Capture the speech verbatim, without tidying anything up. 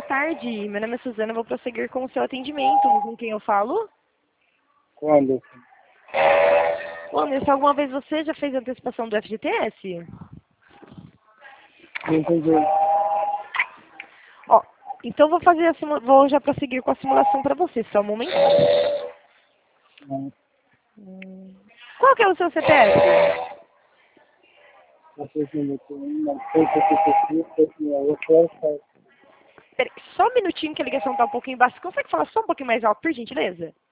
tarde. Meu nome é Suzana, vou prosseguir com o seu atendimento. Com quem eu falo? Com Anderson. Ô, Anderson, alguma vez você já fez antecipação do F G T S? Não entendi. Ó, então vou fazer a simu- vou já prosseguir com a simulação para você, só um momento. Não. Hum. Qual que é o seu C P F? Vocês não me não sei se eu esqueci, eu quero saber. Peraí, só um minutinho que a ligação tá um pouquinho baixa. Você consegue falar só um pouquinho mais alto, por gentileza?